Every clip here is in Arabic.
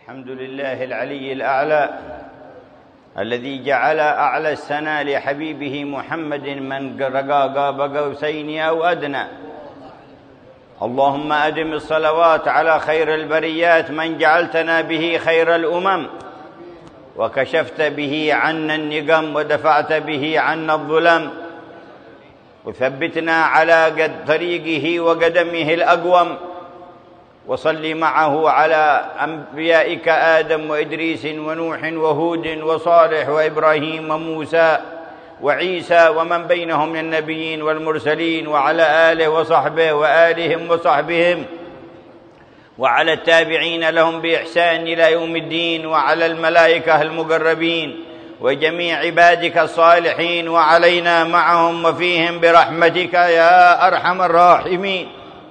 الحمد لله العلي الأعلى الذي جعل أعلى السنى لحبيبه محمد من رقى قاب قوسين أو أدنى. اللهم أدم الصلوات على خير البريات من جعلتنا به خير الأمم، وكشفت به عنا النقم، ودفعت به عنا الظلم، وثبتنا على طريقه وقدمه الأقوم. وصل معه على أنبيائك آدم وإدريس ونوح وهود وصالح وإبراهيم وموسى وعيسى ومن بينهم من النبيين والمرسلين، وعلى آله وصحبه وآلهم وصحبهم، وعلى التابعين لهم بإحسان إلى يوم الدين، وعلى الملائكة المقربين وجميع عبادك الصالحين، وعلينا معهم وفيهم برحمتك يا أرحم الراحمين.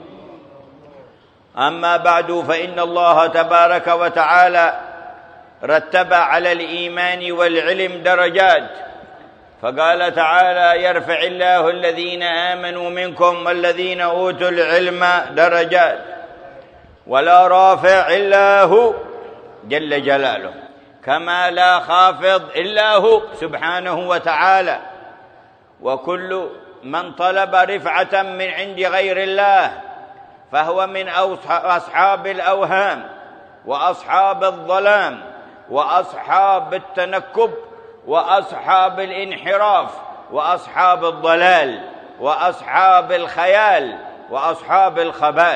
أما بعد، فإن الله تبارك وتعالى رتب على الإيمان والعلم درجات، فقال تعالى: يرفع الله الذين آمنوا منكم والذين أوتوا العلم درجات، ولا رافع إلا هو جل جلاله، كما لا خافض إلا هو سبحانه وتعالى. وكل من طلب رفعة من عند غير الله فهو من أصحاب الأوهام وأصحاب الظلام وأصحاب التنكب وأصحاب الانحراف وأصحاب الضلال وأصحاب الخيال وأصحاب الخبال.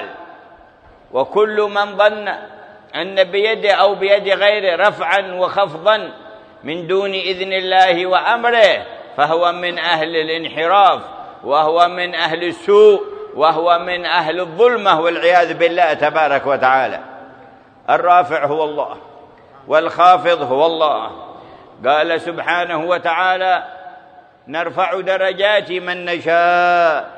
وكل من ظن أن بيده أو بيد غيره رفعا وخفضا من دون إذن الله وأمره فهو من أهل الانحراف، وهو من أهل السوء، وهو من أهل الظلمة والعياذ بالله تبارك وتعالى. الرافع هو الله والخافض هو الله. قال سبحانه وتعالى: نرفع درجات من نشاء.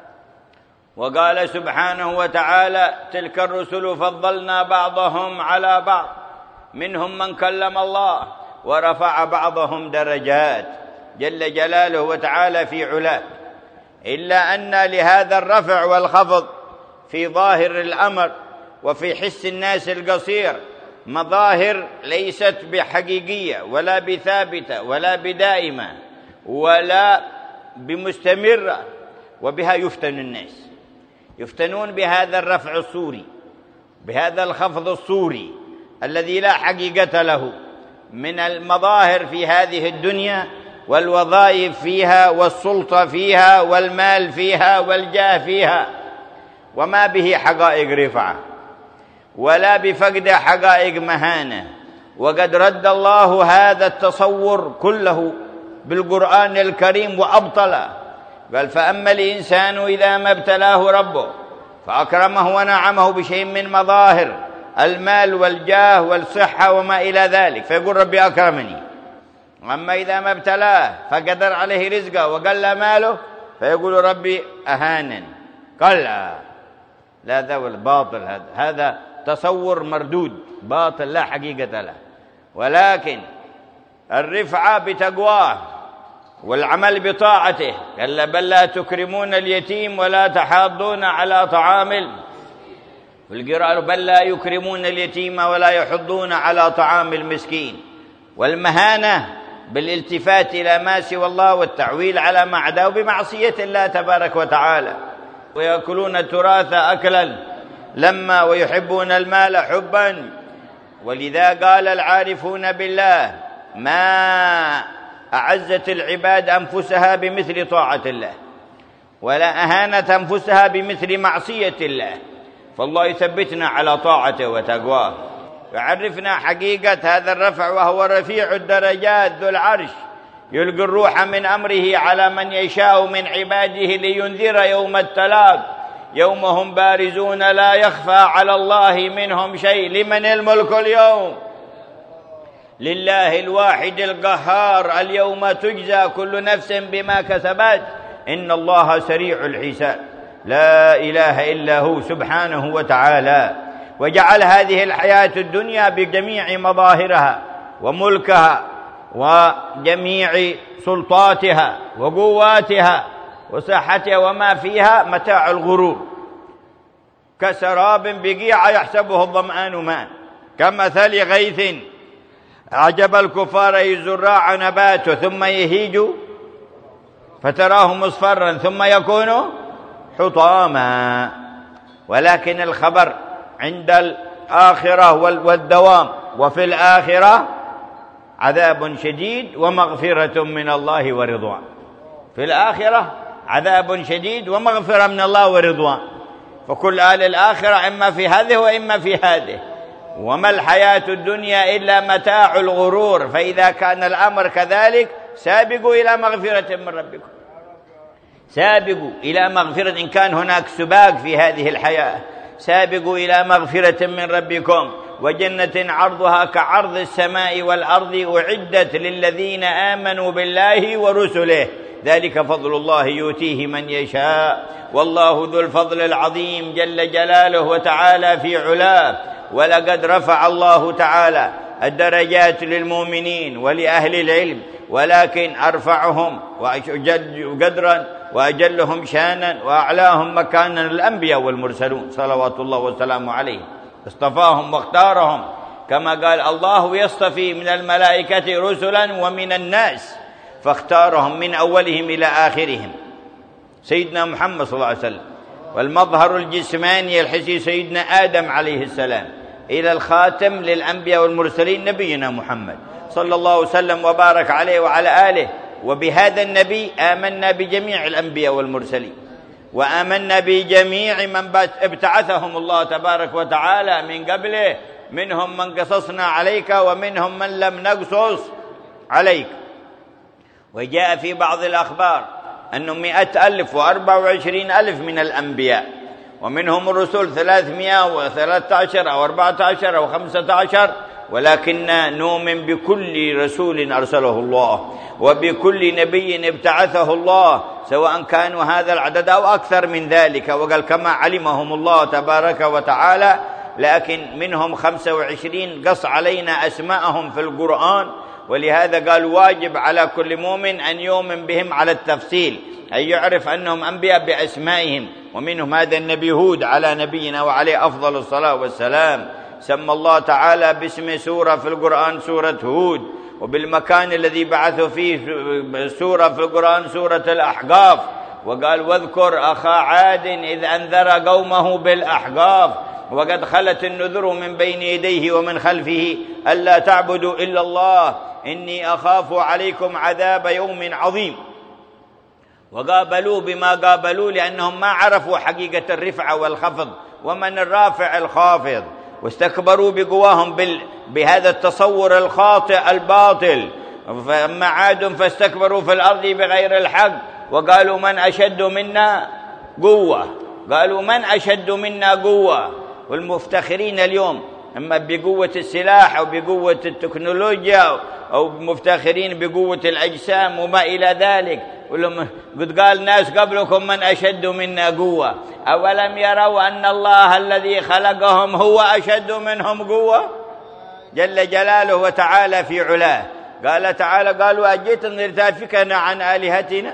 وقال سبحانه وتعالى: تلك الرسل فضلنا بعضهم على بعض، منهم من كلم الله ورفع بعضهم درجات، جل جلاله وتعالى في علاه. إلا أن لهذا الرفع والخفض في ظاهر الأمر وفي حس الناس القصير مظاهر ليست بحقيقية ولا بثابتة ولا بدائمة ولا بمستمرة، وبها يفتن الناس، يفتنون بهذا الرفع الصوري، بهذا الخفض الصوري الذي لا حقيقة له، من المظاهر في هذه الدنيا والوظائف فيها والسلطة فيها والمال فيها والجاه فيها، وما به حقائق رفعة ولا بفقد حقائق مهانة. وقد رد الله هذا التصور كله بالقرآن الكريم وأبطله. قال: فأما الإنسان إذا ما ابتلاه ربه فأكرمه ونعمه بشيء من مظاهر المال والجاه والصحة وما إلى ذلك فيقول: ربي أكرمني. أما إذا ما ابتلاه فقدر عليه رزقه وقل ماله فيقول: ربي أهانن. قال: لا، ذا باطل، هذا تصور مردود باطل لا حقيقة له. ولكن الرفعة بتقواه والعمل بطاعته. قال: بل لا تكرمون اليتيم ولا تحاضون على طعام والقراءة بل لا يكرمون اليتيم ولا يحضون على طعام المسكين. والمهانة بالالتفات إلى ما سوى الله والتعويل على ما عداه بمعصية الله تبارك وتعالى. ويأكلون التراث أكلا لما ويحبون المال حبا. ولذا قال العارفون بالله: ما أعزت العباد أنفسها بمثل طاعة الله، ولا أهانت أنفسها بمثل معصية الله. فالله يثبتنا على طاعته وتقواه، يعرفنا حقيقة هذا الرفع، وهو رفيع الدرجات ذو العرش، يلقي الروح من أمره على من يشاء من عباده لينذر يوم التلاق، يوم هم بارزون لا يخفى على الله منهم شيء. لمن الملك اليوم؟ لله الواحد القهار. اليوم تجزى كل نفس بما كسبت، إن الله سريع الحساب. لا إله إلا هو سبحانه وتعالى. وجعل هذه الحياة الدنيا بجميع مظاهرها وملكها وجميع سلطاتها وقواتها وصحتها وما فيها متاع الغرور، كسراب بقيع يحسبه الظمآن ماء، كمثل غيث أعجب الكفار الزراع نباته ثم يهيج فتراه مصفرا ثم يكون حطاما. ولكن الخبر عند الآخرة والدوام، وفي الآخرة عذاب شديد ومغفرة من الله ورضوان. في الآخرة عذاب شديد ومغفرة من الله ورضوان. فكل أهل الآخرة إما في هذه وإما في هذه، وما الحياة الدنيا إلا متاع الغرور. فإذا كان الأمر كذلك سابقوا إلى مغفرة من ربكم، سابقوا إلى مغفرة. إن كان هناك سباق في هذه الحياة، سابقوا إلى مغفرة من ربكم وجنة عرضها كعرض السماء والأرض أعدت للذين آمنوا بالله ورسله، ذلك فضل الله يؤتيه من يشاء والله ذو الفضل العظيم جل جلاله وتعالى في علاه. ولقد رفع الله تعالى الدرجات للمؤمنين ولأهل العلم، ولكن أرفعهم قدرا وأجلهم شانا وأعلاهم مكانا الأنبياء والمرسلون صلوات الله وسلامه عليه. اصطفاهم واختارهم، كما قال الله يصطفي من الملائكة رسلا ومن الناس، فاختارهم من أولهم إلى آخرهم سيدنا محمد صلى الله عليه وسلم، والمظهر الجسماني الحسي سيدنا آدم عليه السلام، إلى الخاتم للأنبياء والمرسلين نبينا محمد صلى الله وسلم وبارك عليه وعلى آله. وبهذا النبي آمنا بجميع الأنبياء والمرسلين، وآمنا بجميع من ابتعثهم الله تبارك وتعالى من قبله، منهم من قصصنا عليك ومنهم من لم نقصص عليك. وجاء في بعض الأخبار أنه 100,000 و24,000 من الأنبياء، ومنهم الرسل 313 أو 14 أو 15، ولكننا نؤمن بكل رسول أرسله الله وبكل نبي ابتعثه الله، سواء كانوا هذا العدد أو أكثر من ذلك. وقال كما علمهم الله تبارك وتعالى، لكن منهم 25 قص علينا أسماءهم في القرآن، ولهذا قال واجب على كل مؤمن أن يؤمن بهم على التفصيل، أن يعرف أنهم أنبياء بأسمائهم. ومنهم هذا النبي هود على نبينا وعليه أفضل الصلاة والسلام، سمى الله تعالى باسم سورة في القرآن سورة هود، وبالمكان الذي بعث فيه سورة في القرآن سورة الأحقاف. وقال واذكر أخا عاد إذ أنذر قومه بالأحقاف وقد خلت النذر من بين يديه ومن خلفه ألا تعبدوا إلا الله إني أخاف عليكم عذاب يوم عظيم. وقابلوا بما قابلوا لأنهم ما عرفوا حقيقة الرفعة والخفض ومن الرافع الخافض، واستكبروا بقواهم بهذا التصور الخاطئ الباطل. فأما عاد فاستكبروا في الأرض بغير الحق وقالوا من أشد منا قوة، قالوا من أشد منا قوة. والمفتخرين اليوم إما بقوة السلاح أو بقوة التكنولوجيا أو مفتخرين بقوة الأجسام وما إلى ذلك. قد قال ناس قبلكم من أشد منا قوة، أولم يروا أن الله الذي خلقهم هو أشد منهم قوة جل جلاله وتعالى في علاه. قال تعالى قالوا أجيت لتافكنا عن آلهتنا،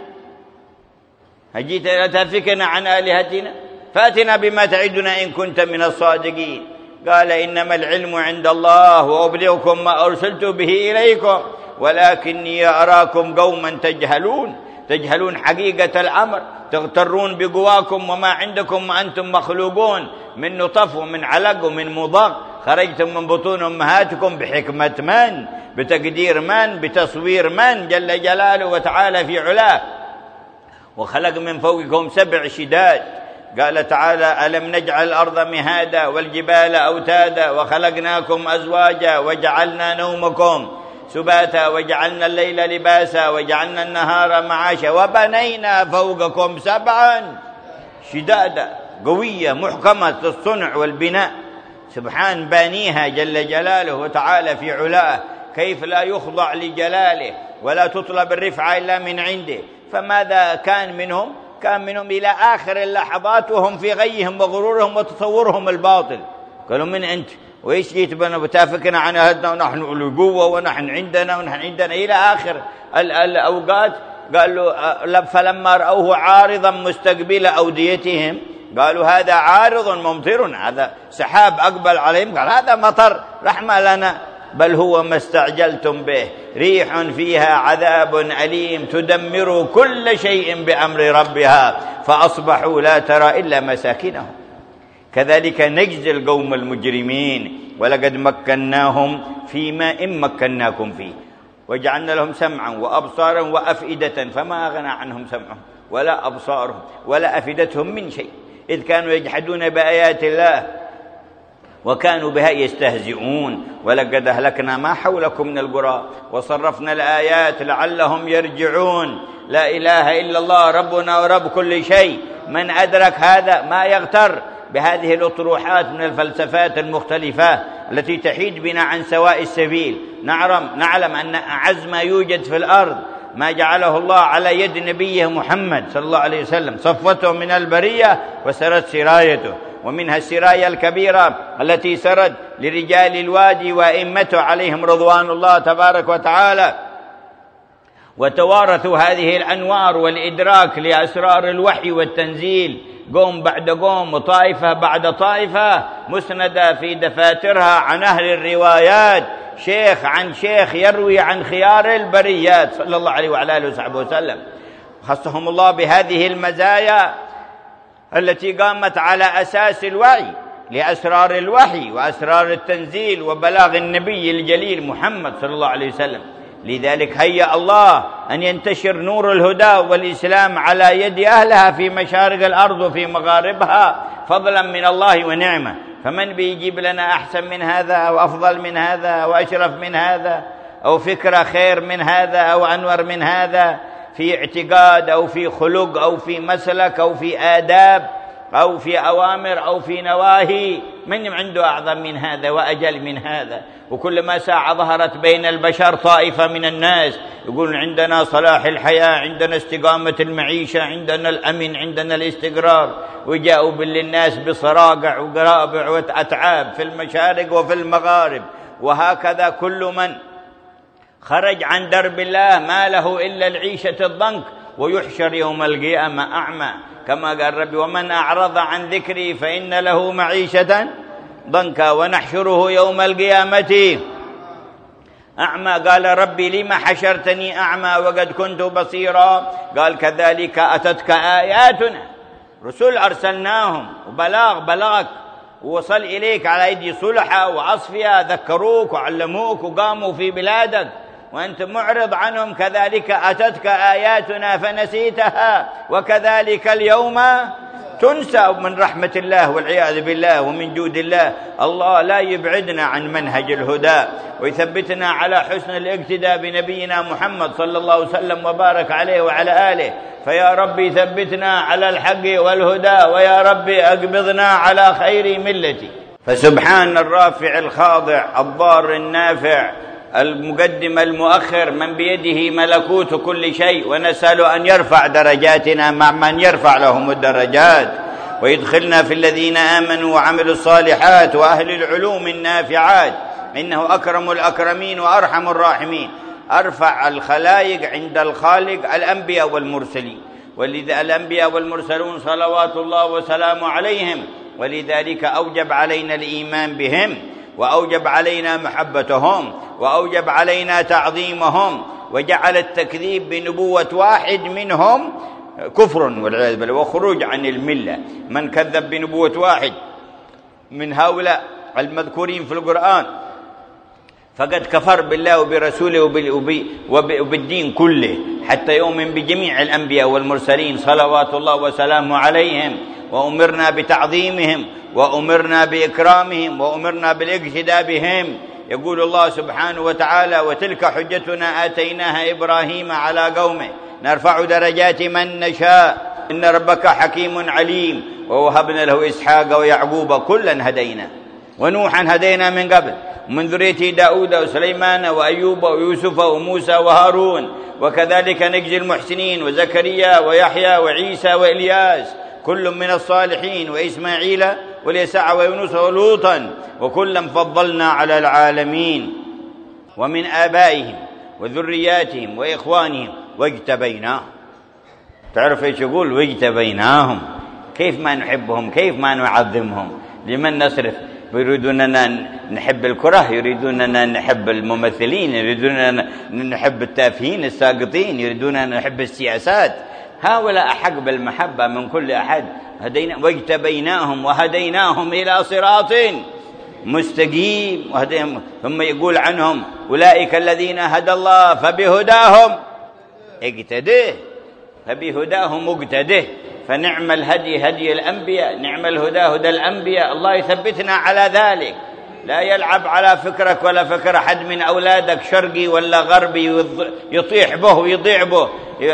أجيت لتافكنا عن آلهتنا فأتنا بما تعدنا إن كنت من الصادقين. قال إنما العلم عند الله وأبلغكم ما أرسلت به إليكم ولكني أراكم قوما تجهلون حقيقة الأمر، تغترون بقواكم وما عندكم وأنتم مخلوقون من نطف ومن علق ومن مضغ، خرجتم من بطون أمهاتكم بحكمة من، بتقدير من، بتصوير من جل جلاله وتعالى في علاه. وخلق من فوقكم 7 شداد. قال تعالى ألم نجعل الأرض مهادا والجبال أوتادا وخلقناكم أزواجا وجعلنا نومكم سباتا وجعلنا الليل لباسا وجعلنا النهار معاشا وبنينا فوقكم 7 شدادا قوية محكمة الصنع والبناء. سبحان بانيها جل جلاله وتعالى في علاه، كيف لا يخضع لجلاله ولا تطلب الرفعة إلا من عنده. فماذا كان منهم؟ كان منهم إلى آخر اللحظات وهم في غيهم وغرورهم وتصورهم الباطل. قالوا من أنت وإيش جيت بنا بتافكنا عن أهدنا ونحن القوة ونحن عندنا إلى آخر الأوقات. قالوا فلما رأوه عارضا مستقبل أوديتهم قالوا هذا عارض ممطرنا، هذا سحاب أقبل عليهم، قال هذا مطر رحمة لنا، بل هو ما استعجلتم به، ريح فيها عذاب أليم تدمر كل شيء بأمر ربها فأصبحوا لا ترى إلا مساكنهم. كذلك نجزي القوم المجرمين. ولقد مكناهم فيما إن مكناكم فيه وجعلنا لهم سمعا وأبصارا وأفئدة فما أغنى عنهم سمعهم ولا أبصارهم ولا أفئدتهم من شيء إذ كانوا يجحدون بآيات الله وكانوا بها يستهزئون. ولقد أهلكنا ما حولكم من القرى وصرفنا الآيات لعلهم يرجعون. لا إله إلا الله ربنا ورب كل شيء. من أدرك هذا ما يغتر بهذه الأطروحات من الفلسفات المختلفة التي تحيد بنا عن سواء السبيل. نعلم أن أعز ما يوجد في الأرض ما جعله الله على يد نبيه محمد صلى الله عليه وسلم، صفوته من البرية وسرت سرايته، ومنها السراية الكبيرة التي سرت لرجال الوادي وأئمته عليهم رضوان الله تبارك وتعالى، وتوارثوا هذه الأنوار والإدراك لأسرار الوحي والتنزيل قوم بعد قوم وطائفة بعد طائفة، مسندة في دفاترها عن أهل الروايات، شيخ عن شيخ يروي عن خيار البريات صلى الله عليه وعلى آله وصحبه وسلم. خصهم الله بهذه المزايا التي قامت على أساس الوعي لأسرار الوحي وأسرار التنزيل وبلاغ النبي الجليل محمد صلى الله عليه وسلم. لذلك هيأ الله أن ينتشر نور الهدى والإسلام على يد أهلها في مشارق الأرض وفي مغاربها فضلا من الله ونعمة. فمن بيجيب لنا أحسن من هذا أو أفضل من هذا أو أشرف من هذا أو فكرة خير من هذا أو أنور من هذا في اعتقاد أو في خلق أو في مسلك أو في آداب أو في أوامر أو في نواهي؟ من عنده أعظم من هذا وأجل من هذا؟ وكل ساعة ظهرت بين البشر طائفة من الناس يقولون عندنا صلاح الحياة، عندنا استقامة المعيشة، عندنا الأمن، عندنا الاستقرار، وجاءوا بالناس بصراقع وقرابع وأتعاب في المشارق وفي المغارب. وهكذا كل من خرج عن درب الله ما له إلا العيشة الضنك ويحشر يوم القيامة أعمى، كما قال ربي ومن أعرض عن ذكري فإن له معيشة ضنكا ونحشره يوم القيامة أعمى. قال ربي لما حشرتني أعمى وقد كنت بصيرا؟ قال كذلك أتتك آياتنا، رسل أرسلناهم وبلغك ووصل إليك على أيدي صلحة وأصفياء ذكروك وعلموك وقاموا في بلادك وأنت معرض عنهم. كذلك أتتك آياتنا فنسيتها وكذلك اليوم تنسى. من رحمة الله والعياذ بالله ومن جود الله الله لا يبعدنا عن منهج الهدى ويثبتنا على حسن الاقتداء بنبينا محمد صلى الله عليه وسلم وبارك عليه وعلى آله. فيا ربي ثبتنا على الحق والهدى، ويا ربي أقبضنا على خير ملتي. فسبحان الرافع الخاضع الضار النافع المقدم المؤخر من بيده ملكوت كل شيء، ونسأل أن يرفع درجاتنا مع من يرفع لهم الدرجات، ويدخلنا في الذين آمنوا وعملوا الصالحات وأهل العلوم النافعات، إنه أكرم الأكرمين وأرحم الراحمين. أرفع الخلائق عند الخالق الأنبياء والمرسلين، ولذا الأنبياء والمرسلون صلوات الله وسلامه عليهم، ولذلك أوجب علينا الإيمان بهم وأوجب علينا محبتهم وأوجب علينا تعظيمهم، وجعل التكذيب بنبوة واحد منهم كفر والعياذ بالله وخروج عن الملة. من كذب بنبوة واحد من هؤلاء المذكورين في القرآن فقد كفر بالله وبرسوله وبالدين كله، حتى يؤمن بجميع الأنبياء والمرسلين صلوات الله وسلامه عليهم. وأمرنا بتعظيمهم وأمرنا بإكرامهم وأمرنا بالاقتداء بهم. يقول الله سبحانه وتعالى وتلك حجتنا آتيناها إبراهيم على قومه نرفع درجات من نشاء إن ربك حكيم عليم. ووهبنا له إسحاق ويعقوب كلا هدينا ونوحا هدينا من قبل ومن ذريته داود وسليمان وأيوب ويوسف وموسى وهارون وكذلك نجزي المحسنين وزكريا ويحيى وعيسى وإلياس كل من الصالحين وإسماعيل واليسع ويونس ولوطا وكلا فضلنا على العالمين ومن آبائهم وذرياتهم وإخوانهم واجتبيناهم. تعرف ايش يقول؟ واجتبيناهم، كيف ما نحبهم، كيف ما نعظمهم؟ لمن نصرف؟ يريدوننا نحب الكره، يريدوننا نحب الممثلين، يريدوننا نحب التافهين الساقطين، يريدوننا نحب السياسات. هؤلاء أحق بالمحبة من كل أحد. واجتبيناهم وهديناهم إلى صراط مستقيم. ثم يقول عنهم أولئك الذين هدى الله فبهداهم اقتده، فبهداهم اقتده. فنعم الهدي هدي الأنبياء، نعم الهدى هدى الأنبياء. الله يثبتنا على ذلك. لا يلعب على فكرك ولا فكر أحد من أولادك، شرقي ولا غربي، يطيح به ويضيع به،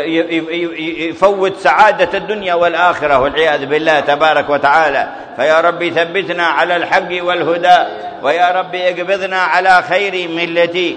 يفوت سعادة الدنيا والآخرة والعياذ بالله تبارك وتعالى. فيا رب ثبتنا على الحق والهدى، ويا رب اقبضنا على خير ملتي.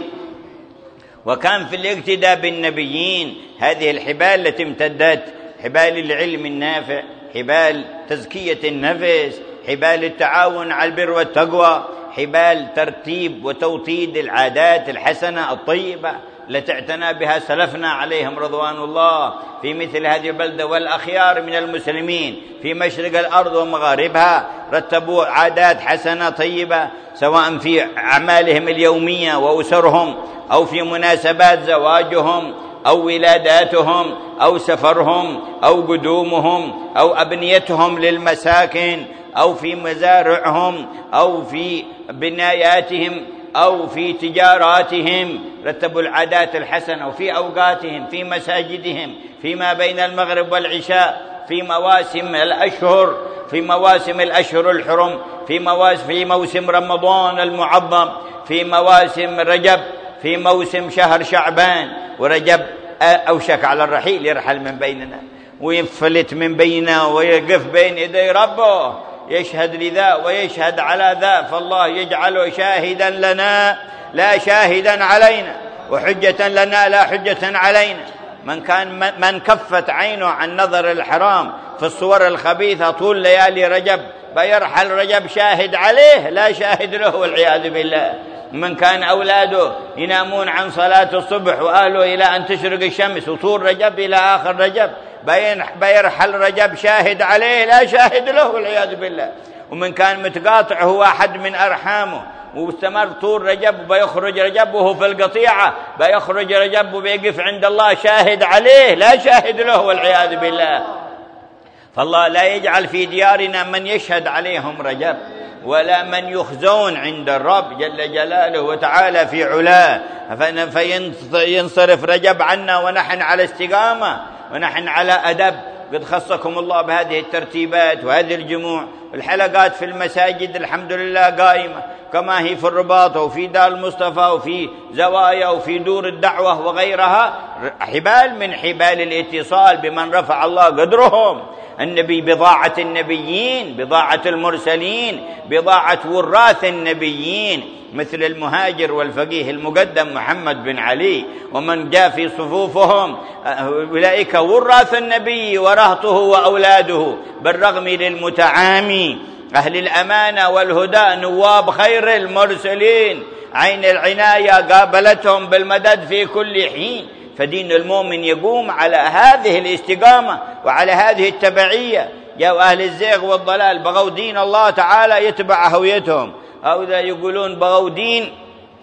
وكان في الاقتداء بالنبيين هذه الحبال التي امتدت، حبال العلم النافع، حبال تزكية النفس، حبال التعاون على البر والتقوى، حبال ترتيب وتوطيد العادات الحسنة الطيبة التي اعتنى بها سلفنا عليهم رضوان الله في مثل هذه البلدة. والأخيار من المسلمين في مشرق الأرض ومغاربها رتبوا عادات حسنة طيبة، سواء في أعمالهم اليومية وأسرهم، أو في مناسبات زواجهم أو ولاداتهم أو سفرهم أو قدومهم أو أبنيتهم للمساكن أو في مزارعهم أو في بناياتهم أو في تجاراتهم. رتبوا العادات الحسنة. وفي أوقاتهم، في مساجدهم، فيما بين المغرب والعشاء، في مواسم الأشهر، في مواسم الأشهر الحرم، في موسم رمضان المعظم، في مواسم رجب، في موسم شهر شعبان. ورجب أوشك على الرحيل، يرحل من بيننا وينفلت من بيننا ويقف بين يدي ربه، يشهد لذا ويشهد على ذا. فالله يجعله شاهدا لنا لا شاهدا علينا، وحجة لنا لا حجة علينا. من كفت عينه عن نظر الحرام في الصور الخبيثة طول ليالي رجب، بيرحل رجب شاهد عليه لا شاهد له والعياذ بالله. من كان أولاده ينامون عن صلاة الصبح وأهله إلى أن تشرق الشمس وطول رجب إلى آخر رجب، بيرحل رجب شاهد عليه لا شاهد له والعياذ بالله. ومن كان متقاطع هو أحد من أرحامه واستمر طول رجب، وبيخرج رجب وهو في القطيعة، بيخرج رجب وبيقف عند الله شاهد عليه لا شاهد له والعياذ بالله. فالله لا يجعل في ديارنا من يشهد عليهم رجب، ولا من يخزون عند الرب جل جلاله وتعالى في علاه، فينصرف رجب عنا ونحن على استقامة ونحن على أدب. قد خصكم الله بهذه الترتيبات وهذه الجموع. الحلقات في المساجد الحمد لله قائمة كما هي في الرباط وفي دار المصطفى وفي زوايا وفي دور الدعوة وغيرها، حبال من حبال الاتصال بمن رفع الله قدرهم. النبي بضاعة النبيين، بضاعة المرسلين، بضاعة وراث النبيين، مثل المهاجر والفقيه المقدم محمد بن علي ومن جاء في صفوفهم. أولئك وراث النبي ورهطه وأولاده، بالرغم للمتعامي أهل الأمانة والهدى نواب خير المرسلين، عين العناية قابلتهم بالمدد في كل حين. فدين المؤمن يقوم على هذه الاستقامة وعلى هذه التبعية. جاءوا أهل الزيغ والضلال بغوا دين الله تعالى يتبع هويتهم، هؤلاء يقولون بغوا دين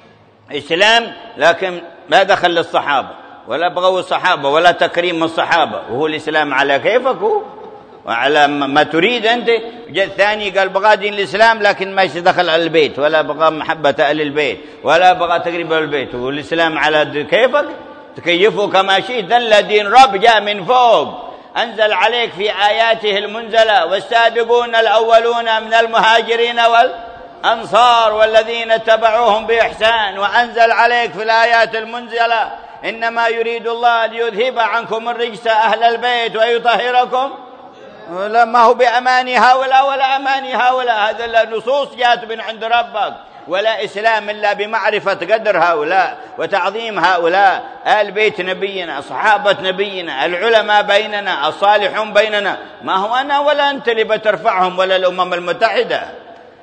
إسلام لكن ما دخل للصحابة، ولا بغوا الصحابة ولا تكريم الصحابة، وهو الإسلام على كيفك وعلى ما تريد أنت. جاء الثاني قال بغى دين الإسلام لكن ما يدخل على البيت، ولا بغى محبة أهل البيت، ولا بغى تقريب البيت، وهو الإسلام على كيفك تكيفه كما شئت. ذل دين رب جاء من فوق، أنزل عليك في آياته المنزلة والسابقون الأولون من المهاجرين والأنصار والذين اتبعوهم بإحسان، وأنزل عليك في الآيات المنزلة إنما يريد الله ليذهب عنكم الرجس أهل البيت ويطهركم. ما هو بأماني هؤلاء ولا أماني هؤلاء، هذا النصوص جاءت من عند ربك. ولا إسلام إلا بمعرفة قدر هؤلاء وتعظيم هؤلاء، آل بيت نبينا، صحابة نبينا، العلماء بيننا، الصالحون بيننا. ما هو أنا ولا أنت اللي بترفعهم ولا الأمم المتحدة،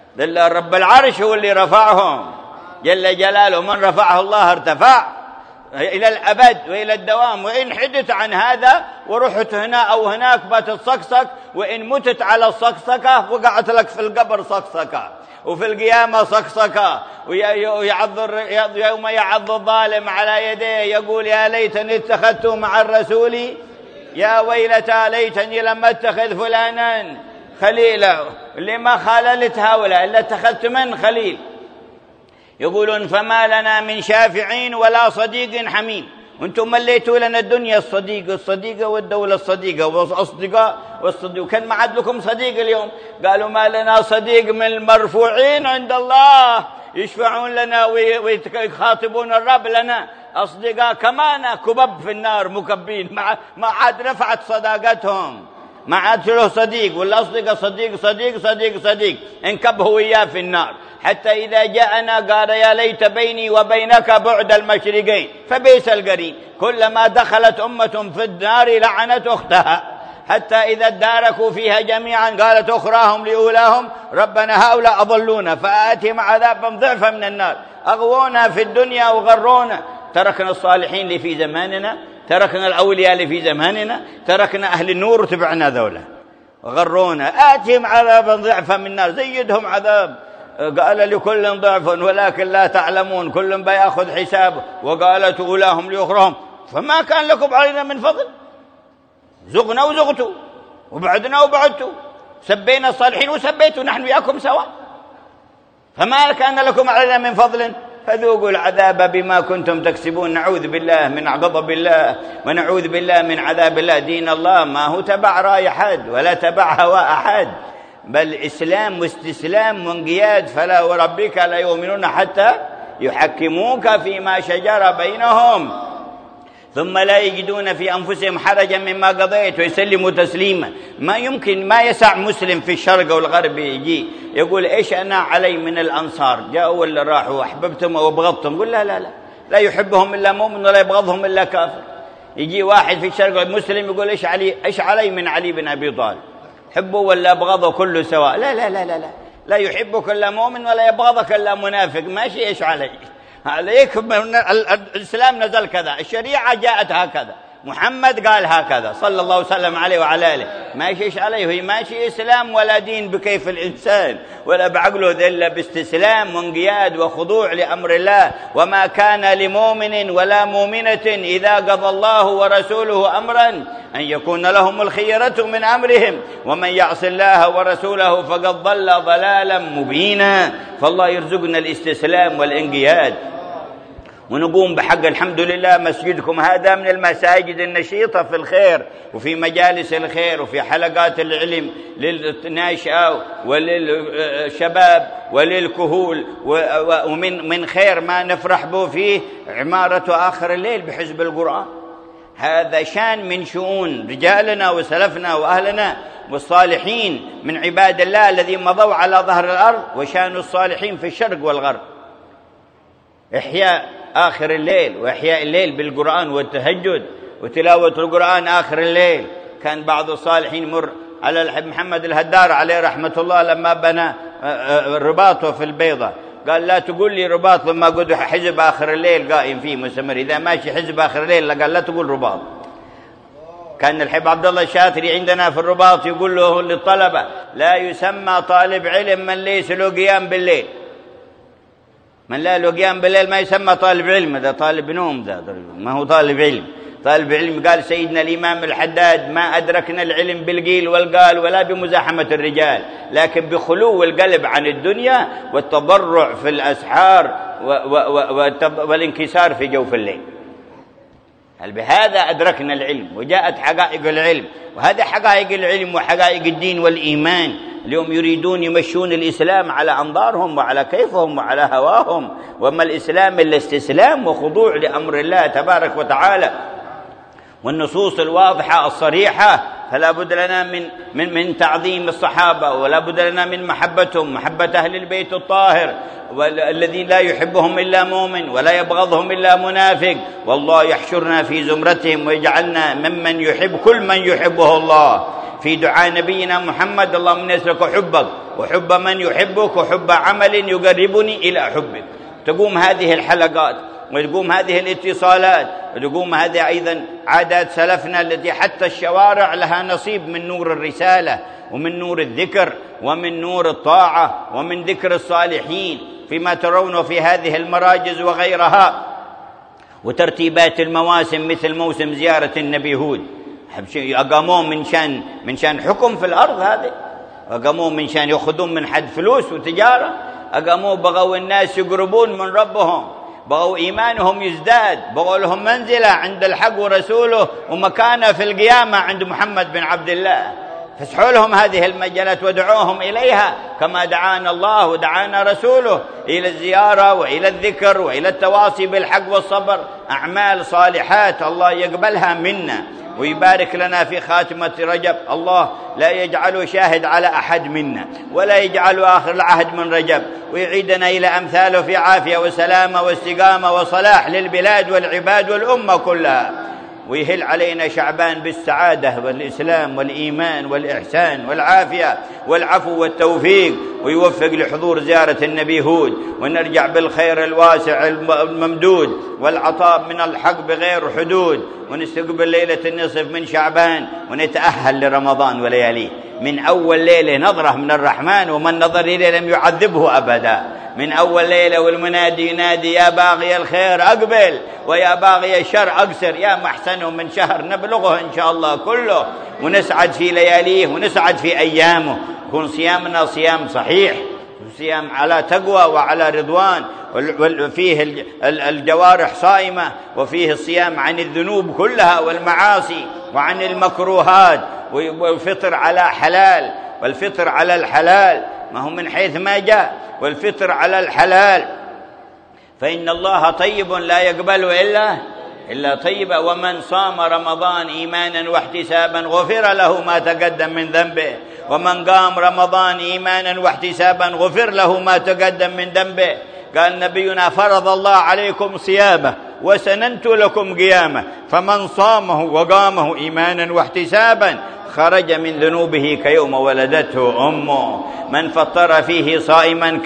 رب العرش هو اللي رفعهم جل جلاله. من رفعه الله ارتفع. إلى الأبد وإلى الدوام. وإن حدث عن هذا ورحت هنا أو هناك بتتصكسك، وإن متت على الصكسكة وقعت لك في القبر صكسكة، وفي القيامة صكسكة. يوم يعض الظالم على يديه يقول يا ليتني اتخذت مع الرسول، يا ويلتى ليتني لم اتخذ فلانا خليلا. اللي ما خاللت هؤلاء إلا اتخذت من خليل. يقولون فما لنا من شافعين ولا صديق حميم. وانتم مليتوا لنا الدنيا الصديقة والدولة الصديقة والأصدقاء والصديق، كان ما عاد لكم صديق اليوم. قالوا ما لنا صديق من المرفوعين عند الله يشفعون لنا ويخاطبون الرب، لنا أصدقاء كمان كبب في النار مكبين، ما عاد نفعت صداقتهم، ما عاد له صديق. والأصدقاء صديق صديق صديق صديق انكبه وياه في النار. حتى إذا جاءنا قال يا ليت بيني وبينك بعد المشرقين فبئس القرين. كلما دخلت أمة في النار لعنت أختها، حتى إذا اداركوا فيها جميعا قالت أخراهم لأولاهم ربنا هؤلاء أضلونا فآتهم عذابا ضعفا من النار. أغوونا في الدنيا وغرونا. تركنا الصالحين اللي في زماننا، تركنا الأولياء اللي في زماننا، تركنا أهل النور وتبعنا ذولا غرونا. آتهم عذابا ضعفا من النار، زيدهم عذاب. قال لكل ضعف ولكن لا تعلمون، كل بياخذ حسابه. وقالت أولاهم لأخرهم فما كان لكم علينا من فضل، زغنا وزغتوا وبعدنا وبعدتوا، سبينا الصالحين وسبيتوا نحن وياكم سواء، فما كان لكم علينا من فضل فذوقوا العذاب بما كنتم تكسبون. نعوذ بالله من غضب الله ونعوذ بالله من عذاب الله. دين الله ما هو تبع رأي أحد ولا تبع هواء أحد، بل إسلام واستسلام وانقياد. فلا وربك لا يؤمنون حتى يحكموك فيما شجر بينهم ثم لا يجدون في أنفسهم حرجا مما قضيت ويسلموا تسليما. ما يمكن، ما يسع مسلم في الشرق والغرب يجي يقول إيش أنا علي من الأنصار، جاءوا ولا راحوا، أحببتم وأبغضتم. قل لا لا لا، لا يحبهم إلا مؤمن ولا يبغضهم إلا كافر. يجي واحد في الشرق المسلم يقول إيش علي من علي بن أبي طالب، حبه ولا أبغضه كله سواء. لا لا لا لا لا, لا يحبك إلا مؤمن ولا يبغضك إلا منافق. ماشي، إيش علي عليك؟ الإسلام نزل كذا، الشريعة جاءت هكذا، محمد قال هكذا صلى الله وسلم عليه وعلى آله. ماشي إيش عليه؟ هي ماشي إسلام ولا دين بكيف الإنسان ولا بعقله، إلا باستسلام وانقياد وخضوع لأمر الله. وما كان لمؤمن ولا مؤمنة إذا قضى الله ورسوله أمرا أن يكون لهم الخيرة من أمرهم ومن يعص الله ورسوله فقد ضل ضلالا مبينا. فالله يرزقنا الاستسلام والانقياد ونقوم بحق. الحمد لله مسجدكم هذا من المساجد النشيطة في الخير وفي مجالس الخير وفي حلقات العلم للناشئة وللشباب وللكهول. ومن خير ما نفرح به فيه عمارة آخر الليل بحزب القرآن. هذا شان من شؤون رجالنا وسلفنا وأهلنا والصالحين من عباد الله الذين مضوا على ظهر الأرض، وشان الصالحين في الشرق والغرب إحياء آخر الليل وإحياء الليل بالقرآن والتهجد وتلاوة القرآن آخر الليل. كان بعض الصالحين يمر على الحب محمد الهدار عليه رحمة الله لما بنى رباطه في البيضة، قال لا تقول لي رباط لما قد حزب آخر الليل قائم فيه مستمر، إذا ماشي حزب آخر الليل قال لا تقول رباط. كان الحب عبد الله الشاطري عندنا في الرباط يقول له للطلبة لا يسمى طالب علم من ليس له قيام بالليل، من لا له قيام بالليل ما يسمى طالب علم، هذا طالب نوم، ذا ما هو طالب علم. طالب علم قال سيدنا الإمام الحداد ما أدركنا العلم بالقيل والقال ولا بمزاحمة الرجال، لكن بخلو القلب عن الدنيا والتضرع في الأسحار والانكسار في جوف الليل. هل بهذا أدركنا العلم وجاءت حقائق العلم. وهذا حقائق العلم وحقائق الدين والإيمان. اليوم يريدون يمشون الإسلام على أنظارهم وعلى كيفهم وعلى هواهم، وما الإسلام إلا استسلام وخضوع لأمر الله تبارك وتعالى والنصوص الواضحة الصريحة. فلا بد لنا من تعظيم الصحابة، ولا بد لنا من محبتهم، محبة أهل البيت الطاهر والذي لا يحبهم إلا مؤمن ولا يبغضهم إلا منافق. والله يحشرنا في زمرتهم ويجعلنا ممن يحب كل من يحبه الله. في دعاء نبينا محمد اللهم نسألك حبك وحب من يحبك وحب عمل يقربني إلى حبك. تقوم هذه الحلقات وتقوم هذه الاتصالات، وتقوم هذه أيضا عادات سلفنا التي حتى الشوارع لها نصيب من نور الرسالة ومن نور الذكر ومن نور الطاعة ومن ذكر الصالحين فيما ترون في هذه المراجز وغيرها. وترتيبات المواسم مثل موسم زيارة النبي هود، أقاموه من شان حكم في الأرض، هذه أقاموه من شان يأخذون من حد فلوس وتجارة، أقاموه بغوا الناس يقربون من ربهم، بغوا إيمانهم يزداد، بغوا لهم منزلة عند الحق ورسوله ومكانة في القيامة عند محمد بن عبد الله. فاسحوا لهم هذه المجالات ودعوهم إليها كما دعانا الله ودعانا رسوله إلى الزيارة وإلى الذكر وإلى التواصي بالحق والصبر، أعمال صالحات الله يقبلها منا ويبارك لنا في خاتمة رجب. الله لا يجعله شاهد على أحد منا ولا يجعله آخر العهد من رجب، ويعيدنا إلى أمثاله في عافية وسلامة واستقامة وصلاح للبلاد والعباد والأمة كلها، ويهل علينا شعبان بالسعادة والإسلام والإيمان والإحسان والعافية والعفو والتوفيق، ويوفق لحضور زيارة النبي هود، ونرجع بالخير الواسع الممدود والعطاء من الحق بغير حدود، ونستقبل ليلة النصف من شعبان ونتأهل لرمضان ولياليه. من أول ليلة نظرة من الرحمن، ومن نظر إليه لم يعذبه أبدا. من أول ليلة والمنادي ينادي يا باغي الخير أقبل ويا باغي الشر أقصر، يا محسن من شهر نبلغه إن شاء الله كله، ونسعد في لياليه ونسعد في أيامه. يكون صيامنا صيام صحيح، صيام على تقوى وعلى رضوان، وفيه الجوارح صائمة، وفيه الصيام عن الذنوب كلها والمعاصي وعن المكروهات، والفطر على حلال، والفطر على الحلال ما هو من حيث ما جاء، والفطر على الحلال، فإن الله طيب لا يقبل إلا طيبا. ومن صام رمضان إيمانا واحتسابا غفر له ما تقدم من ذنبه، ومن قام رمضان إيمانا واحتسابا غفر له ما تقدم من ذنبه. قال نبينا فرض الله عليكم صيامه وسننت لكم قيامه، فمن صامه وقامه إيمانا واحتسابا خرج من ذنوبه كيوم ولدته أمه. من فطر فيه صائما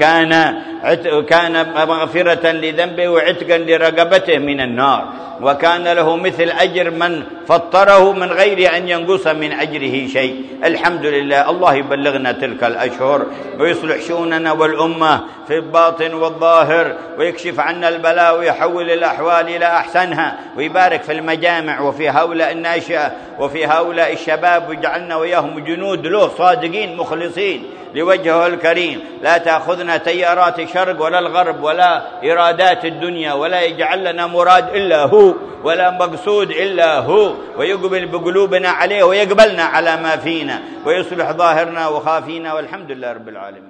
كان مغفرة لذنبه وعتقا لرقبته من النار، وكان له مثل أجر من فطره من غير أن ينقص من أجره شيء. الحمد لله. الله يبلغنا تلك الأشهر ويصلح شؤوننا والأمة في الباطن والظاهر، ويكشف عنا البلاء ويحول الأحوال إلى أحسنها، ويبارك في المجامع وفي هؤلاء الناشئة وفي هؤلاء الشباب، ويجعلنا وياهم جنود له صادقين مخلصين لوجهه الكريم. لا تأخذنا تيارات الشرق ولا الغرب ولا إرادات الدنيا، ولا يجعل لنا مراد إلا هو ولا مقصود إلا هو، ويقبل بقلوبنا عليه ويقبلنا على ما فينا، ويصلح ظاهرنا وخافينا، والحمد لله رب العالمين.